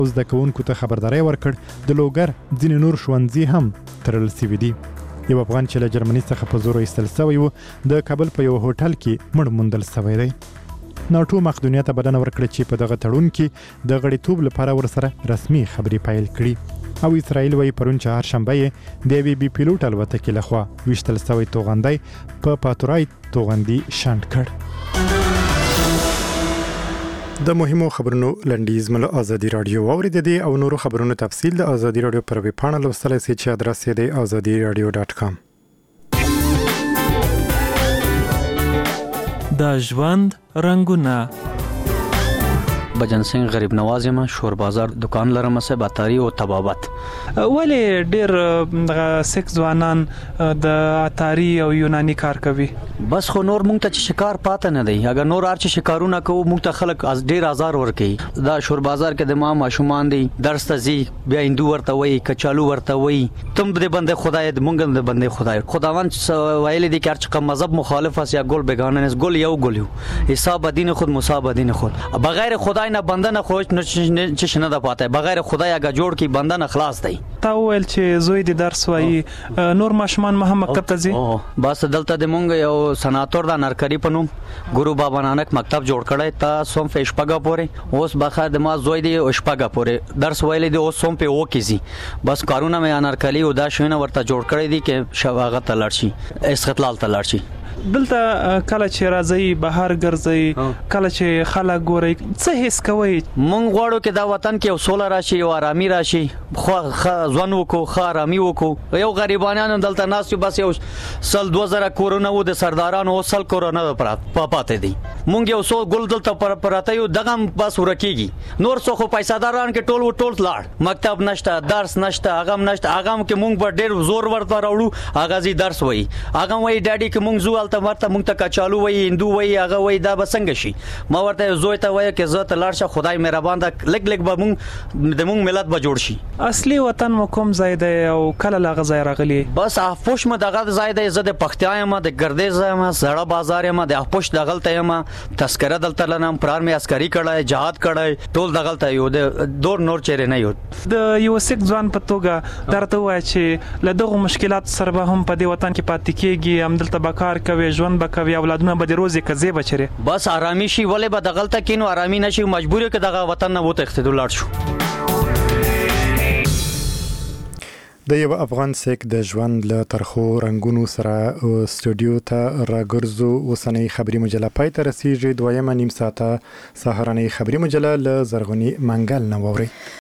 زده کوونکو ته خبرداری ورکړ د لوګر ځینې نور ښوونځي هم تړل سوي دي. یو افغان چې له جرمني څخه په زور ایستل سوی و د کابل په یو هوټل کې مړ موندل سوی دی. ناټو مقدونیه ته بلنه ورکړه چې په دغه تړون کې د غړیتوب لپاره ورسره رسمي خبرې پیل کړي. او اسرائیل وایي پرون چهارشنبه یې د یوې بي پیلوټ الوتکې لخوا ویشتل سوی توغندی په پاتورای توغندي شنډ کړ. د مهمو خبرونو لنډیز مله ازادي رادیو اوریدلې او نورو خبرونو تفصیل د ازادي رادیو پر ویب پاڼه لوستلی شئ چې ادرس یې د azadiradio.com. د ژوند رنگونه. بجن سنگ غریب نواز یم، شور بازار دکان لرم، سه باتاری او طبابت. ولی ډیر سیک ځوانان د اتاری او یونانی کار کوي. بس خو نور مونږ ته شکار پاتې نه دی. اگر نور ارچ شکارونه کوو مونږ ته خلک از ډیر آزار ورکي. دا شور بازار کې د ما ماشومان دی درس ته زی بیا هندو ورته وای، کچالو ورته وای، تم دې بنده خدای د مونږ د بنده خدای خداوند ویل دي چې هر څه مذهب مخالف اس یا ګل بیگانه نس ګل یو ګل یو حساب دین خود مصاب دین خود بغیر خدای نه بنده نه خوش نه چې نه د پاتې بغیر خدای اگه جوړ کی بنده نه خلاص دی. تا ویل چې زوی د درس وای نور ماشومان مهم مکتب ته ځي. بس دلته د مونږ یو سناتور د نرکری پنوم ګورو بابا نانک مکتب جوړ کړی تا سوم فشپګه پورې اوس بخیر د ما زوی دی شپګه پورې درس ویل دی اوس سوم په وکیزي. بس کارونه مې انرکلی او دا شوینه ورته جوړ کړی دی چې شواغه تلل شي استقلال تلل شي. دلته کله چې راځي بهر ګرځي کله چې خلک ګوري څه هیڅ کوي. مونږ غواړو چې دا وطن کې وسوله راشي او آرامي راشي، خو ځوان وکړو، خو آرامي وکړو. یو غریبانانو دلته ناس بس یو سل 2000 کورونه و د سردارانو او سل کورونه پاتې دي. مونږ یو سو ګل دلته پراته یو دغه بس ورکیږي. نور څو خو پیساداران کې ټول لاړ مکتب نشته، درس نشته، اغم نشته. اغم کې مونږ په ډېر زور ورته راوړو اغازي درس وای، اغم وای ډاډي کې مونږ زو ورته مونږ ته کچالو وای، هندو وای، هغه وای دا بسنګ شي. ما ورته زوی ته وای چې زه ته لاړ شه خدای مهربان ده لګ به مونږ د مونږ ملت به جوړ شي. اصلي وطن مو کوم ځای دی او کله لاغه ځای راغلی؟ بس احپوش ما دغه ځای دی. زه د پختیا یم، د ګردیز یم، زړه بازار یم، د احپوش دغلته یم. تذکره دلته لنم پرار می عسکري کړه، جهاد کړه، ټول دغلته یو د دور نور چیرې نه یو. د یو سیک ځوان په توګه درته وای چې له دغه مشکلات سره به هم په دې وطن کې پاتې کېږي، هم دلته به کار کوي، ژوند به کوي، اولادونه به د روزي کزې بچره. بس آرامي شي ولې به دغلته کینو آرامي نشي، مجبور کې دغه وطن نه وته اختیار لاړ شو. د یو افغان سیک د ژوند له ترخو رنگونو سره استودیو ته راګرځو. اوسنۍ خبري مجله پای ته رسیږي. دویمه نیم ساعته سهارنۍ خبري مجله له زرغونی منګل نه ووري.